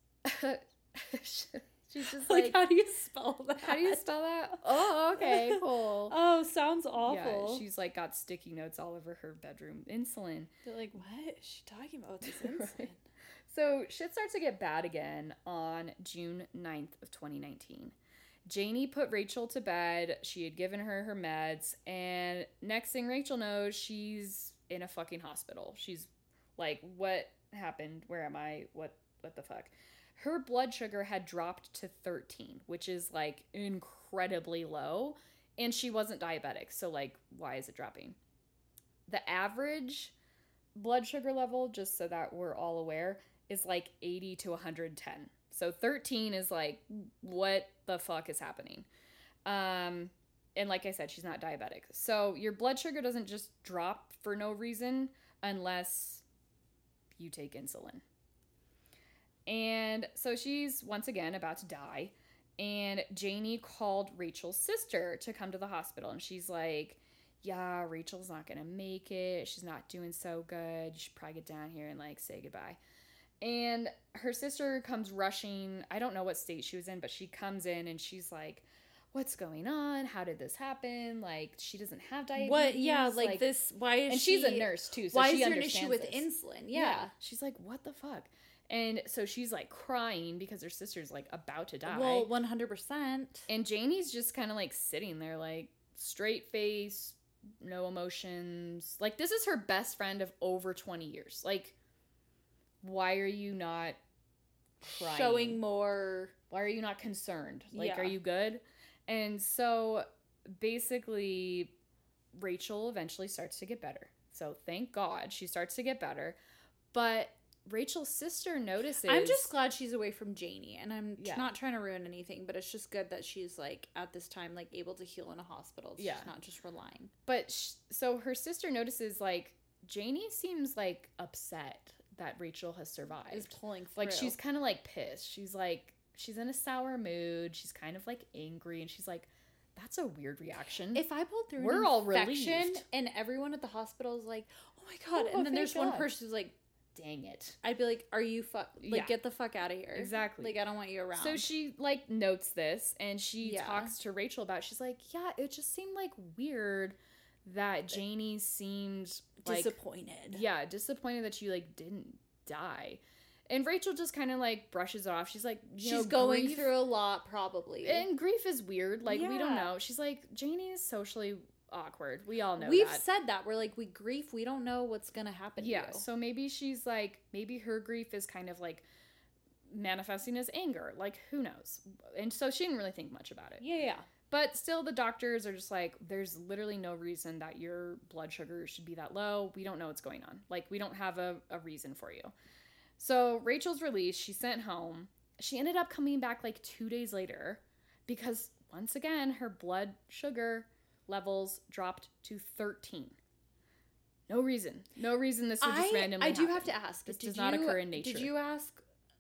she's just like, like, how do you spell that? how do you spell that? Oh, okay, cool. Oh, sounds awful. Yeah, she's like got sticky notes all over her bedroom. Insulin. They're like, what is she talking about? This insulin. Right. So shit starts to get bad again on June ninth of twenty nineteen. Janie put Rachel to bed. She had given her her meds, and next thing Rachel knows, she's in a fucking hospital. She's like, what happened? Where am I? What what the fuck? Her blood sugar had dropped to thirteen, which is like incredibly low, and she wasn't diabetic. So like, why is it dropping? The average blood sugar level, just so that we're all aware, is like eighty to one hundred ten. So thirteen is like, what the fuck is happening? Um, and like I said, she's not diabetic. So your blood sugar doesn't just drop for no reason unless you take insulin. And so she's once again about to die. And Janie called Rachel's sister to come to the hospital. And she's like, yeah, Rachel's not going to make it. She's not doing so good. You should probably get down here and like say goodbye. And her sister comes rushing. I don't know what state she was in, but she comes in and she's like, what's going on? How did this happen? Like, she doesn't have diabetes. What? Yeah, like, this. Why is And she? she's a nurse too, so why she is there an understands issue with this. insulin? Yeah. She's like, what the fuck? And so she's like crying because her sister's like about to die. Well, one hundred percent. And Janie's just kind of like sitting there, like straight face, no emotions. Like, this is her best friend of over twenty years. Like, why are you not crying? Showing more. Why are you not concerned? Like, Yeah. are you good? And so basically, Rachel eventually starts to get better. So thank God she starts to get better. But Rachel's sister notices. I'm just glad she's away from Janie, and I'm Yeah. not trying to ruin anything, but it's just good that she's like at this time like able to heal in a hospital. She's Yeah. not just relying. But sh- so her sister notices, like, Janie seems like upset that Rachel has survived. Is pulling through. Like, she's kind of like pissed. She's like, she's in a sour mood. She's kind of like angry, and she's like, that's a weird reaction. If I pulled through We're an all infection relieved. and everyone at the hospital is like, oh my god, Oh, and then there's thank one God. person who's like, Dang it. I'd be like, are you fuck? Like, Yeah. get the fuck out of here. Exactly. Like, I don't want you around. So she like notes this, and she Yeah. talks to Rachel about it. She's like, yeah, it just seemed like weird that Janie seemed like disappointed. yeah, disappointed that you like didn't die. And Rachel just kind of like brushes it off. She's like, you She's know, going grief- through a lot, probably. and grief is weird. Like, we don't Yeah. know. She's like, Janie is socially awkward. We all know We've that. said that. We're like, we grief, we don't know what's gonna happen Yeah, to you. so maybe she's like, maybe her grief is kind of like manifesting as anger. Like, who knows? And so she didn't really think much about it. Yeah, yeah. But still, the doctors are just like, there's literally no reason that your blood sugar should be that low. We don't know what's going on. Like, we don't have a, a reason for you. So Rachel's released. She's sent home. She ended up coming back like two days later because, once again, her blood sugar levels dropped to thirteen. No reason. No reason this would just I, randomly I do happen. have to ask. This did does you, not occur in nature. Did you ask...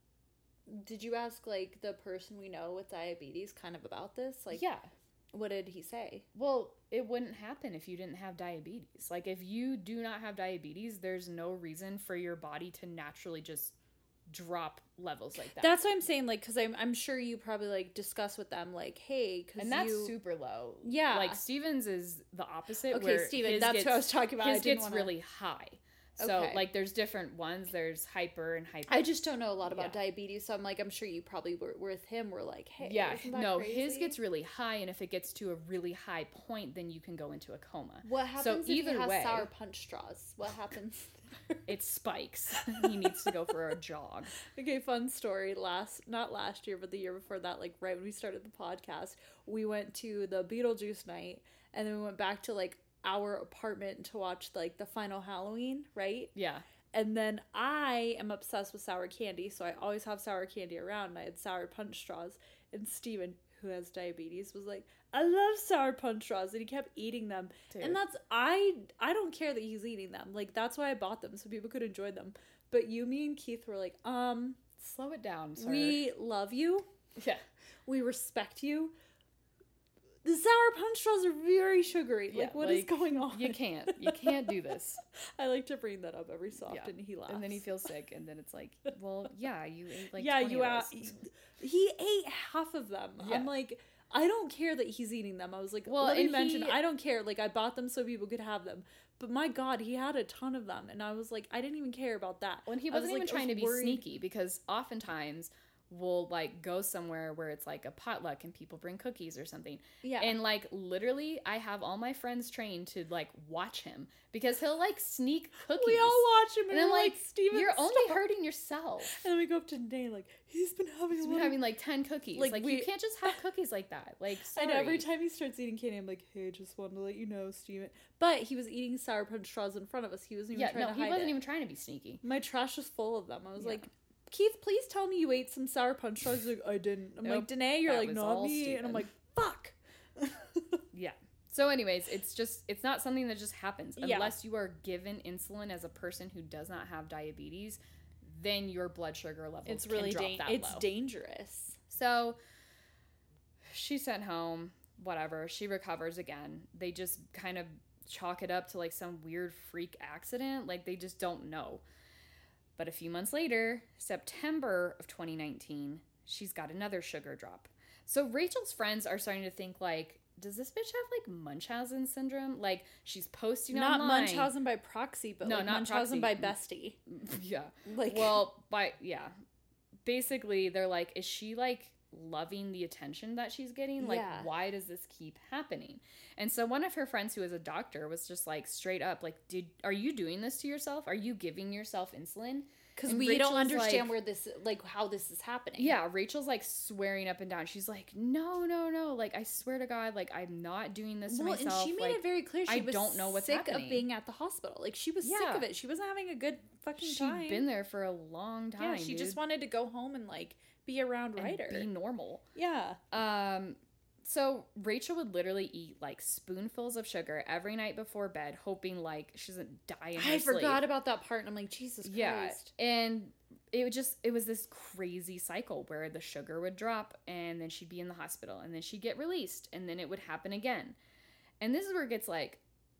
Did you ask, like, the person we know with diabetes kind of about this? Like, yeah. What did he say? Well, it wouldn't happen if you didn't have diabetes. Like, if you do not have diabetes, there's no reason for your body to naturally just drop levels like that. That's what I'm saying, like, because I'm, I'm sure you probably, like, discuss with them, like, hey, because And that's you... super low. Yeah. Like, Steven's is the opposite. Okay, where Steven, his that's gets, what I was talking about. His I didn't gets wanna... really high. So, Okay. like, there's different ones. There's hyper and hyper. I just don't know a lot about Yeah. diabetes, so I'm like, I'm sure you probably were with him. Were like, hey, yeah, isn't that no, crazy? his gets really high, and if it gets to a really high point, then you can go into a coma. What happens if either he has way- sour punch straws? What happens? It spikes. He needs to go for a jog. Okay, fun story. Last, not last year, but the year before that, like right when we started the podcast, we went to the Beetlejuice night, and then we went back to like our apartment to watch like the final Halloween, right? Yeah. And then I am obsessed with sour candy, so I always have sour candy around, and I had sour punch straws. And Steven, who has diabetes, was like, I love sour punch straws, and he kept eating them. Dude. And that's, I I don't care that he's eating them. Like, that's why I bought them, so people could enjoy them. But you, me, and Keith were like, um, Slow it down, sir. we love you. Yeah. We respect you. The sour punch straws are very sugary. Like, Yeah, what is like, going on? You can't. You can't do this. I like to bring that up every so often, Yeah. and he laughs. And then he feels sick, and then it's like, well, yeah, you ate like yeah, twenty you of asked. those. He ate half of them. Yeah. I'm like, I don't care that he's eating them. I was like, Well, let me and mention, he- I don't care. Like, I bought them so people could have them. But my God, he had a ton of them, and I was like, I didn't even care about that. Well, and he I was wasn't even like, I trying was to be worried- sneaky, because oftentimes we'll like go somewhere where it's like a potluck and people bring cookies or something. Yeah. And like literally I have all my friends trained to like watch him, because he'll like sneak cookies. We all watch him, and, And I'm we're like, like, Steven, You're only stop." hurting yourself. And then we go up to Danae, like, he's been having He's a been little... having like ten cookies. Like, Like, we- you can't just have cookies like that. Like, sorry. And every time he starts eating candy, I'm like, hey, just wanted to let you know, Steven. But he was eating sour punch straws in front of us. He wasn't even Yeah, trying no, to he hide wasn't it. even trying to be sneaky. My trash was full of them. I was Yeah. like, Keith, please tell me you ate some sour punch straws. He's like, I didn't. I'm Nope, like, Danae, you're that like, was not all me. And I'm Steven. like, fuck. Yeah. So anyways, it's just it's not something that just happens Yeah. unless you are given insulin as a person who does not have diabetes. Then your blood sugar levels It's can really drop da- that it's low. dangerous. So she's sent home, whatever. She recovers again. They just kind of chalk it up to like some weird freak accident. Like they just don't know. But a few months later, September of twenty nineteen, she's got another sugar drop. So Rachel's friends are starting to think like, does this bitch have like Munchausen syndrome? Like she's posting Not online. Munchausen by proxy, but No, like not Munchausen proxy. by bestie. Yeah. Like, Well, by yeah. Basically, they're like, is she like loving the attention that she's getting? Like, Yeah. why does this keep happening? And so one of her friends who is a doctor was just like straight up like, did are you doing this to yourself? Are you giving yourself insulin? because And we Rachel's don't understand like- where this, like, how this is happening. Yeah, Rachel's like swearing up and down. She's like, no, no, no. Like, I swear to God, like, I'm not doing this to Well, myself. and she made like, it very clear she I was don't know what's sick happening. of being at the hospital. Like, she was sick Yeah. of it. She wasn't having a good fucking she'd time. been there for a long time. Yeah, she dude, just wanted to go home and, like, be around and Ryder. be normal. Yeah. Um, so Rachel would literally eat like spoonfuls of sugar every night before bed, hoping like she doesn't die in her I sleep. forgot about that part, and I'm like, Jesus Yeah, Christ. and it would just it was this crazy cycle where the sugar would drop, and then she'd be in the hospital, and then she'd get released, and then it would happen again, and this is where it gets like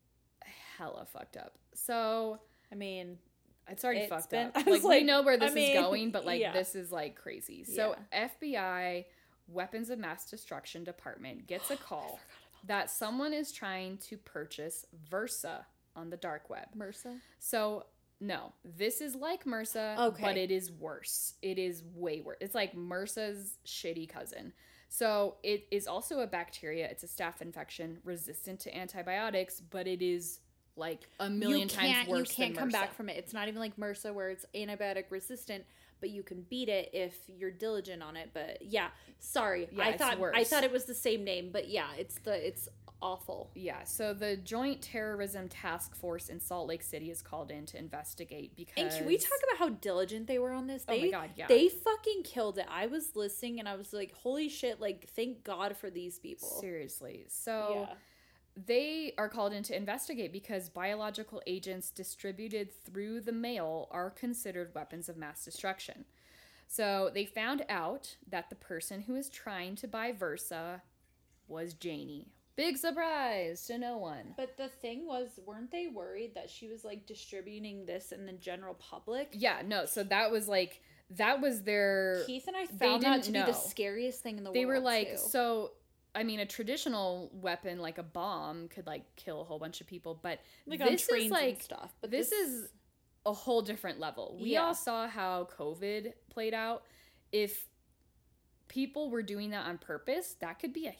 hella fucked up. So I mean, it's already It's fucked been- up. I Like, was we like, know where I this mean, is going, but like yeah. this is like crazy. So Yeah. F B I Weapons of Mass Destruction Department gets a call that someone is trying to purchase Versa on the dark web. MRSA? So no, this is like MRSA, Okay. but it is worse. It is way worse. It's like MRSA's shitty cousin. So it is also a bacteria. It's a staph infection resistant to antibiotics, but it is like a million you times can't, worse You can't than come MRSA. back from it. It's not even like MRSA where it's antibiotic resistant, but you can beat it if you're diligent on it. But yeah, sorry, Yeah, I it's thought I worse. thought it was the same name, but yeah, it's the it's awful. Yeah, so the Joint Terrorism Task Force in Salt Lake City is called in to investigate because. And can we talk about how diligent they were on this? Oh They, my God, yeah. They fucking killed it. I was listening and I was like, holy shit, like, thank God for these people. Seriously. So Yeah. they are called in to investigate because biological agents distributed through the mail are considered weapons of mass destruction. So they found out that the person who was trying to buy Versa was Janie. Big surprise to no one. But the thing was, weren't they worried that she was like distributing this in the general public? Yeah, no. So that was like, that was their... Keith and I found that to know. be the scariest thing in the they world. They were like, too. so, I mean, a traditional weapon like a bomb could like kill a whole bunch of people, but like this on trains is like, and stuff. But this, this is a whole different level. We yeah. all saw how COVID played out. If people were doing that on purpose, that could be a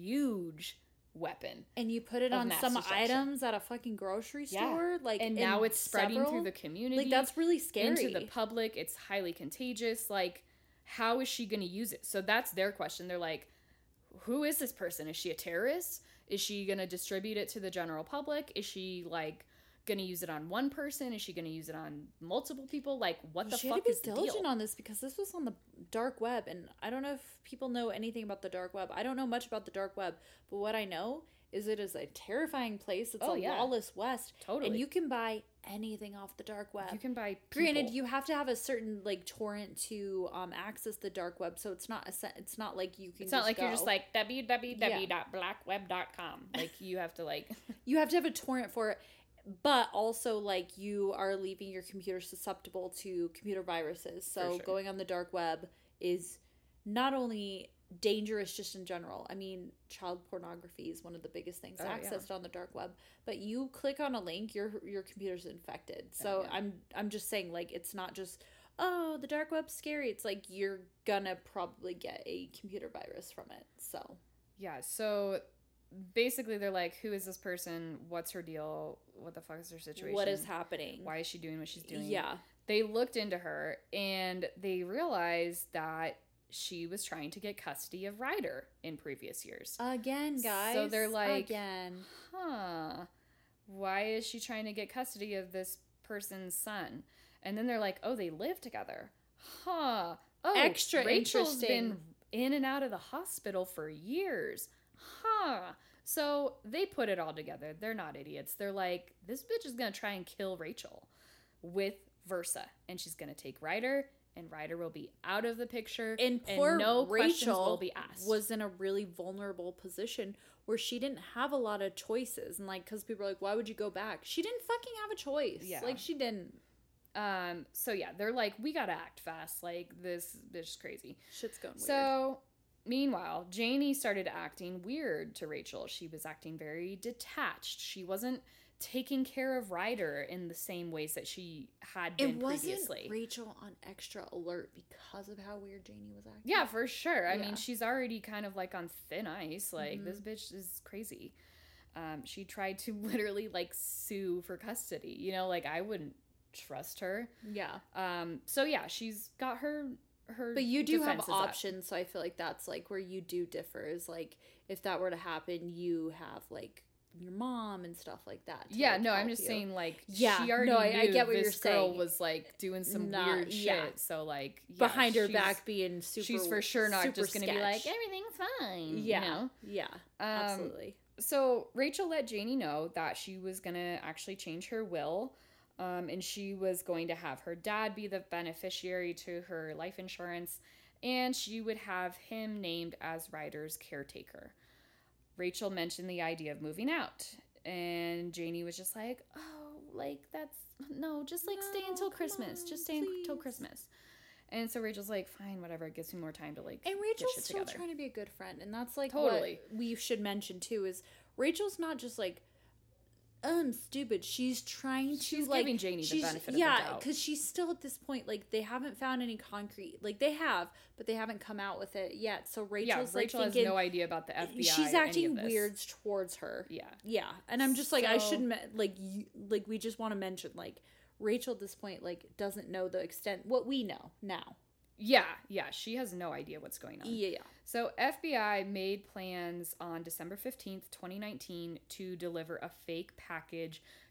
huge weapon. And you put it on some items at a fucking grocery store. Yeah. Like, and now it's spreading several, through the community. Like, that's really scary. Into the public. It's highly contagious. Like, how is she going to use it? So that's their question. They're like, who is this person? Is she a terrorist? Is she going to distribute it to the general public? Is she, like, going to use it on one person? Is she going to use it on multiple people? Like, what well, the fuck is the deal? She had to be diligent on this because this was on the dark web, and I don't know if people know anything about the dark web. I don't know much about the dark web, but what I know is it is a terrifying place. It's oh, a yeah. lawless west. Totally. And you can buy anything off the dark web. You can buy people. Granted, you have to have a certain like torrent to um access the dark web, so it's not a it's not like you can It's not just like go. You're just like w w w dot black web dot com. Like you have to like you have to have a torrent for it. But also, like, you are leaving your computer susceptible to computer viruses. So sure. going on the dark web is not only dangerous just in general. I mean, child pornography is one of the biggest things oh, accessed yeah. on the dark web. But you click on a link, your your computer's infected. So oh, yeah. I'm I'm just saying, like, it's not just, oh, the dark web's scary. It's like you're gonna probably get a computer virus from it. So yeah, so... basically they're like, who is this person? What's her deal? What the fuck is her situation? What is happening? Why is she doing what she's doing? Yeah. They looked into her and they realized that she was trying to get custody of Ryder in previous years. Again, guys. So they're like, again. Huh. Why is she trying to get custody of this person's son? And then they're like, oh, they live together. Huh. Oh, extra Rachel's interesting. been in and out of the hospital for years. Huh. So they put it all together. They're not idiots. They're like, this bitch is going to try and kill Rachel with Versa. And she's going to take Ryder, and Ryder will be out of the picture. And poor and no Rachel questions will be asked. Was in a really vulnerable position where she didn't have a lot of choices. And like, because people are like, why would you go back? She didn't fucking have a choice. Yeah. Like, she didn't. Um. So yeah, they're like, we got to act fast. Like, this bitch is crazy. Shit's going weird. So... meanwhile, Janie started acting weird to Rachel. She was acting very detached. She wasn't taking care of Ryder in the same ways that she had been it wasn't previously. Rachel on extra alert because of how weird Janie was acting? Yeah, for sure. I yeah. mean, she's already kind of like on thin ice. Like, mm-hmm. this bitch is crazy. Um, she tried to literally like sue for custody. You know, like I wouldn't trust her. Yeah. Um. So yeah, she's got her... her but you do have up. options, so I feel like that's like where you do differ is like if that were to happen, you have like your mom and stuff like that. Yeah, like no, I'm just you. saying like yeah, she already no, knew I get what this you're girl saying. Was like doing some not, weird shit. Yeah. So like yeah, behind her back being super, she's for sure not just gonna sketch. be like everything's fine. Yeah, you know? yeah, um, absolutely. So Rachel let Janie know that she was gonna actually change her will. Um, and she was going to have her dad be the beneficiary to her life insurance, and she would have him named as Ryder's caretaker. Rachel mentioned the idea of moving out, and Janie was just like, oh, like, that's, no, just, like, no, stay until Christmas. On, just stay please. until Christmas. And so Rachel's like, fine, whatever. It gives me more time to, like, and Rachel's get shit still together. trying to be a good friend, and that's, like, totally. What we should mention, too, is Rachel's not just, like, um stupid. She's trying to she's like giving Janie the benefit yeah, of the doubt. Because she's still at this point, like they haven't found any concrete, like they have, but they haven't come out with it yet. So Rachel's yeah, like Rachel thinking, has no idea about the F B I. She's acting weird towards her. Yeah, yeah, and I'm just like so, I shouldn't like you, like we just want to mention like Rachel at this point like doesn't know the extent what we know now. Yeah, yeah, she has no idea what's going on. Yeah, yeah. So F B I made plans on December fifteenth, twenty nineteen to deliver a fake package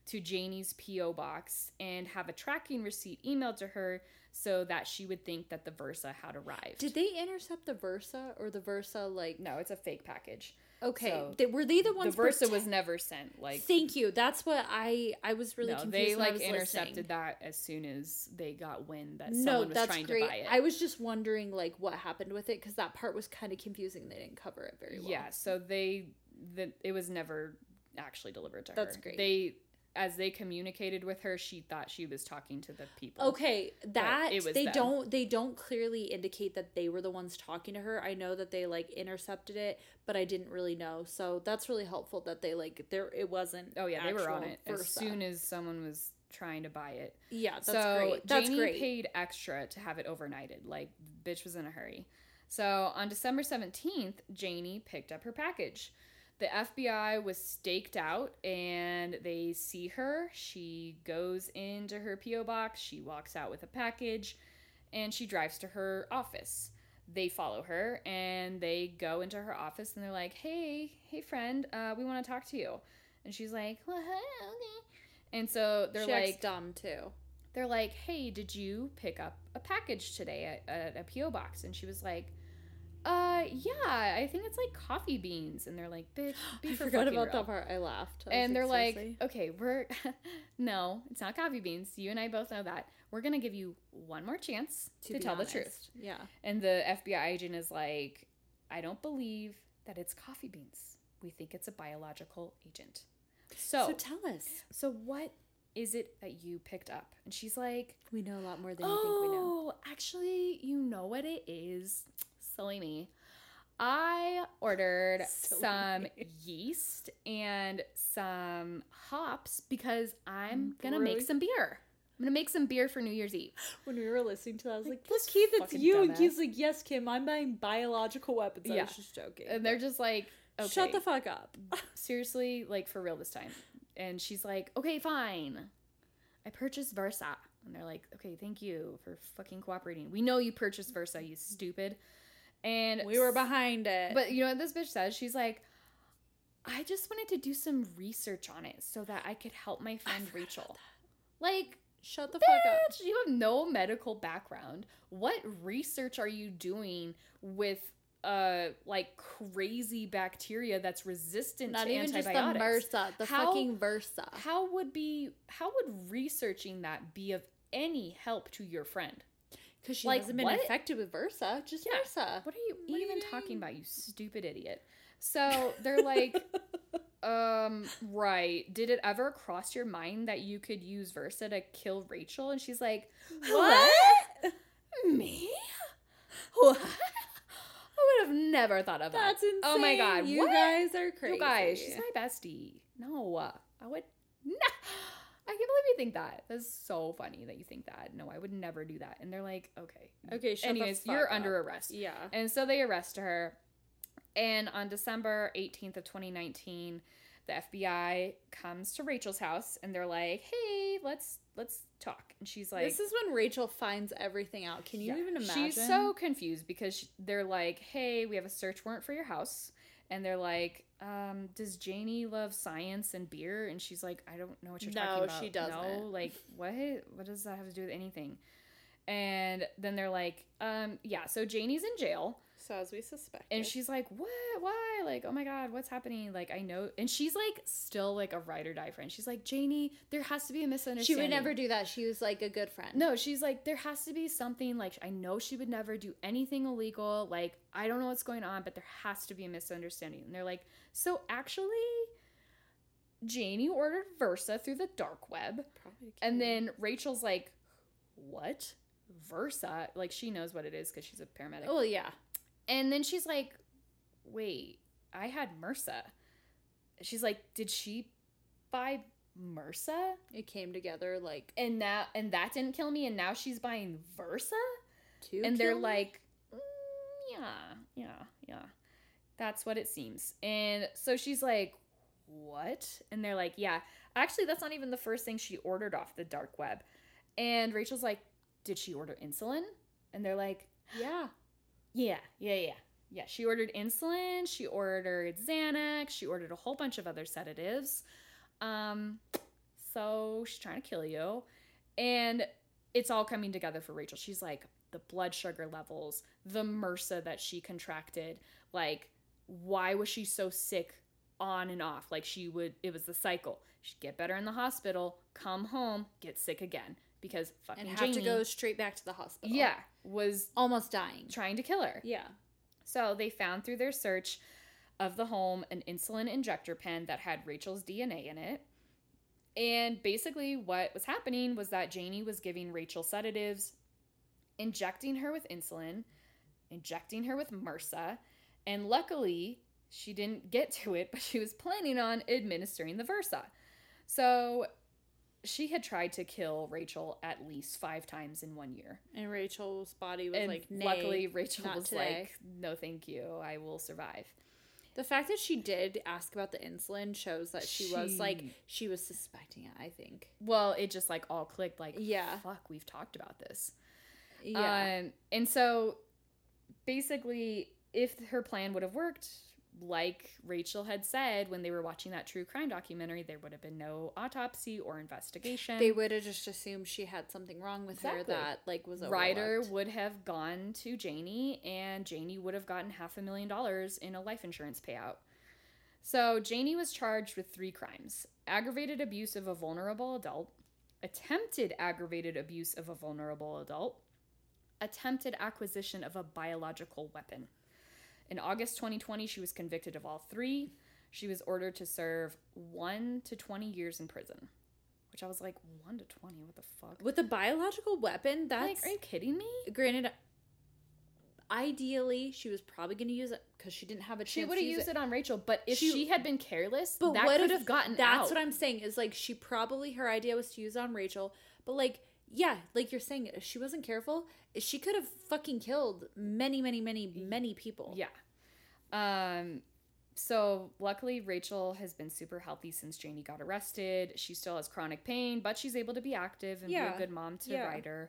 to Janie's P O box and have a tracking receipt emailed to her so that she would think that the Versa had arrived. Did they intercept the Versa, or the Versa, like... No, it's a fake package. Okay, So they, were they the ones... The Versa protect- was never sent. Like, Thank you. That's what I I was really no, confused they when I like was intercepted listening. that as soon as they got wind that No, someone was that's trying great. to buy it. I was just wondering, like, what happened with it, because that part was kind of confusing. They didn't cover it very well. Yeah, so they the it was never actually delivered to her. That's great. They as they communicated with her, she thought she was talking to the people. Okay, that it was they them. don't they don't clearly indicate that they were the ones talking to her. I know that they like intercepted it, but I didn't really know. So that's really helpful that they like there it wasn't. Oh yeah, they were on actual it as Versa. soon as someone was trying to buy it. Yeah, that's so great. That's Janie great. paid extra to have it overnighted. Like, bitch was in a hurry. So on December seventeenth, Janie picked up her package. The F B I was staked out and they see her. She goes into her P O box. She walks out with a package and she drives to her office. They follow her and they go into her office and they're like, hey, hey friend, uh, we want to talk to you. And she's like, well, hi, okay. And so they're She acts like, dumb too. they're like, hey, did you pick up a package today at, at a P O box? And she was like, uh, yeah, I think it's like coffee beans. And they're like, bitch, be I for forgot fucking about real. that part. I laughed. I was And they're like, seriously? okay, we're, no, it's not coffee beans. You and I both know that. We're going to give you one more chance to, be tell honest. the truth. Yeah. And the F B I agent is like, I don't believe that it's coffee beans. We think it's a biological agent. So, So tell us. so what is it that you picked up? And she's like, We know a lot more than you think we know. oh, actually, you know what it is. Silly me. I ordered Silly some me. yeast and some hops because I'm gonna Really? make some beer. I'm gonna make some beer for New Year's Eve. When we were listening to that, I was like, Like, look, this Keith, it's fucking you. And dumbass. Keith's like, yes, Kim, I'm buying biological weapons. I Yeah. was just joking. And they're just like, okay, Shut the fuck up. seriously, like for real this time. And she's like, okay, fine. I purchased Versa. And they're like, okay, thank you for fucking cooperating. We know you purchased Versa, you stupid. And We were behind it. But you know what this bitch says? She's like, I just wanted to do some research on it so that I could help my friend Rachel. Like, shut the fuck up. bitch, you have no medical background. What research are you doing with uh like crazy bacteria that's resistant Not to even just the antibiotics? MRSA, the How- fucking Versa. How would be how would researching that be of any help to your friend? Because she Like, hasn't been what? infected with Versa, just Yeah. Versa. What are you What are you even doing? talking about, you stupid idiot? So they're like, um, right. Did it ever cross your mind that you could use Versa to kill Rachel? And she's like, What? Me? What? I would have never thought of that. That's insane. Oh my God, You what? guys are crazy. You guys, she's my bestie. No, I would. No. I can't believe you think that. That's so funny that you think that. No, I would never do that. And they're like, okay. Okay, shut Anyways, the fuck you're up. under arrest. Yeah. And so they arrest her. And on December eighteenth of twenty nineteen, the F B I comes to Rachel's house and they're like, hey, let's let's talk. And she's like, This is when Rachel finds everything out. Can you yeah. even imagine? She's so confused because sh- they're like, hey, we have a search warrant for your house. And they're like, um, does Janie love science and beer? And she's like, I don't know what you're No, talking about. she doesn't. No, like, what? What does that have to do with anything? And then they're like, um, yeah, so Janie's in jail. So as we suspected. And she's like, what? Why? Like, oh my God, what's happening? Like, I know. And she's like, still like a ride or die friend. She's like, Janie, there has to be a She misunderstanding. would never do that. She was like a good friend. No, she's like, there has to be something. Like, I know she would never do anything illegal. Like, I don't know what's going on, but there has to be a misunderstanding. And they're like, so actually, Janie ordered Versa through the dark web. Probably to And kill you. then Rachel's like, what? Versa? Like, she knows what it is because she's a paramedic. Oh, yeah. And then she's like, wait, I had MRSA. She's like, did she buy MRSA? It came together like And now, and that didn't kill me. And now she's buying Versa? two. And they're like, mm, yeah, yeah, yeah. That's what it seems. And so she's like, what? And they're like, yeah. Actually, that's not even the first thing she ordered off the dark web. And Rachel's like, did she order insulin? And they're like, yeah. yeah, yeah, yeah. Yeah, she ordered insulin, she ordered Xanax, she ordered a whole bunch of other sedatives. Um, So she's trying to kill you. And it's all coming together for Rachel. She's like, the blood sugar levels, the MRSA that she contracted, like, why was she so sick on and off? Like, she would, it was the cycle. She'd get better in the hospital, come home, get sick again. Because fucking and have Janie, to go straight back to the hospital. Yeah, was almost dying, trying to kill her. Yeah. So they found through their search of the home an insulin injector pen that had Rachel's D N A in it. And basically what was happening was that Janie was giving Rachel sedatives, injecting her with insulin, injecting her with MRSA, and luckily she didn't get to it, but she was planning on administering the Versa. So she had tried to kill Rachel at least five times in one year. And Rachel's body was and like, nay, luckily Rachel was today. like, no thank you, I will survive. The fact that she did ask about the insulin shows that she, she was like, she was suspecting it, I think. Well, it just like all clicked, like, yeah, fuck, we've talked about this. Yeah. Um, and so basically, if her plan would have worked, like Rachel had said when they were watching that true crime documentary, there would have been no autopsy or investigation. They would have just assumed she had something wrong with exactly. her that like was overlooked. Ryder would have gone to Janie, and Janie would have gotten half a million dollars in a life insurance payout. So Janie was charged with three crimes: aggravated abuse of a vulnerable adult, attempted aggravated abuse of a vulnerable adult, attempted acquisition of a biological weapon. In August twenty twenty, she was convicted of all three. She was ordered to serve one to twenty years in prison. Which I was like, one to twenty? What the fuck? With a biological weapon? That's... Like, are you kidding me? Granted, ideally, she was probably going to use it because she didn't have a chance She would have used it. it on Rachel, but if she, she had been careless, but that what could if, have gotten that's out. That's what I'm saying, is like, she probably, her idea was to use it on Rachel, but like, yeah, like you're saying, if she wasn't careful, she could have fucking killed many, many, many, many people. Yeah. Um, so luckily Rachel has been super healthy since Janie got arrested. She still has chronic pain, but she's able to be active and yeah. be a good mom to yeah. Ryder.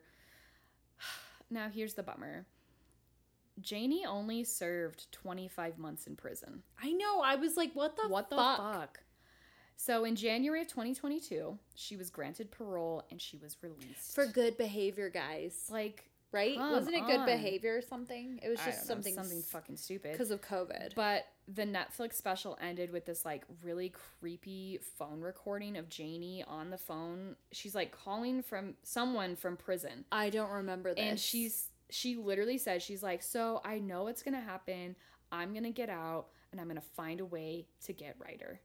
Now here's the bummer. Janie only served twenty-five months in prison. I know. I was like, what the what fuck? the fuck? So in January of twenty twenty-two, she was granted parole and she was released. For good behavior, guys. Like, right? Come Wasn't it on. good behavior or something? It was I just don't know, something something fucking stupid because of COVID. But the Netflix special ended with this like really creepy phone recording of Janie on the phone. She's like calling from someone from prison. I don't remember this. And she's she literally says, she's like, so I know what's gonna happen. I'm gonna get out and I'm gonna find a way to get Ryder.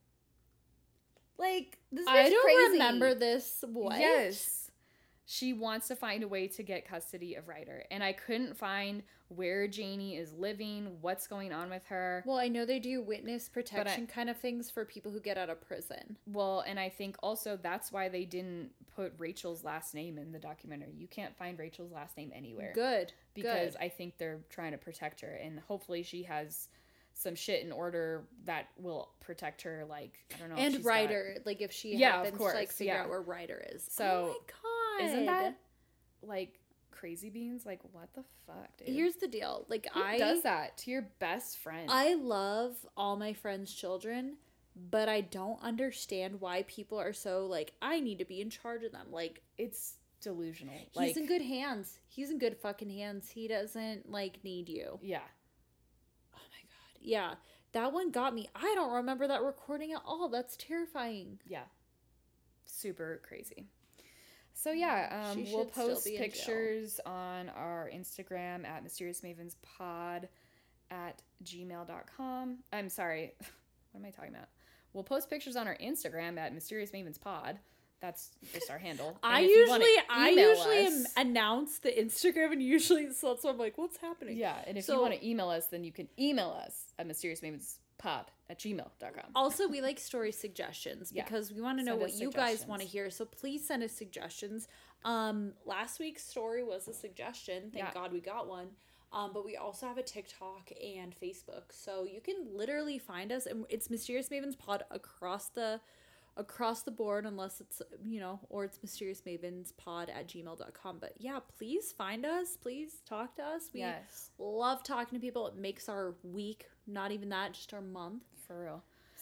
Like, this is I don't crazy. remember this. What? Yes. She wants to find a way to get custody of Ryder. And I couldn't find where Janie is living, what's going on with her. Well, I know they do witness protection I, kind of things for people who get out of prison. Well, and I think also that's why they didn't put Rachel's last name in the documentary. You can't find Rachel's last name anywhere. Good. Because Good. I think they're trying to protect her. And hopefully she has some shit in order that will protect her, like, I don't know. And Ryder, got, like, if she yeah, happens of course, to, like, figure yeah. out where Ryder is. So, oh my God. Isn't that, like, crazy beans? Like, what the fuck, dude? Here's the deal. Like, Who I... does that to your best friend? I love all my friends' children, but I don't understand why people are so, like, I need to be in charge of them. Like, it's delusional. He's like, in good hands. He's in good fucking hands. He doesn't, like, need you. Yeah. Oh, my God. Yeah. That one got me. I don't remember that recording at all. That's terrifying. Yeah. Super crazy. So, yeah, um, we'll post pictures on our Instagram at Mysterious Mavens Pod at gmail dot com. I'm sorry. What am I talking about? We'll post pictures on our Instagram at Mysterious Mavens Pod. That's just our handle. I usually, I usually us, announce the Instagram, and usually, so that's why I'm like, what's happening? Yeah, and if so, you want to email us, then you can email us at Mysterious Mavens Pod at gmail dot com. Also, we like story suggestions yeah. because we want to know what you guys want to hear. So please send us suggestions. Um, last week's story was a suggestion. Thank yeah. God we got one. Um, but we also have a TikTok and Facebook, so you can literally find us. And it's Mysterious Mavens Pod across the across the board, unless it's, you know, or it's Mysterious Mavens Pod at gmail dot com. But yeah, please find us. Please talk to us. We yes. love talking to people. It makes our week, not even that, just our month. For real.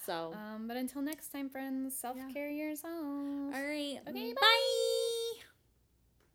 So, um, but until next time, friends, self care yourself. All right. Okay, bye.